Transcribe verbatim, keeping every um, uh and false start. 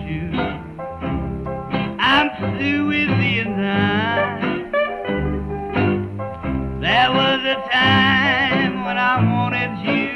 you. I'm through with being time. There was a time when I wanted you.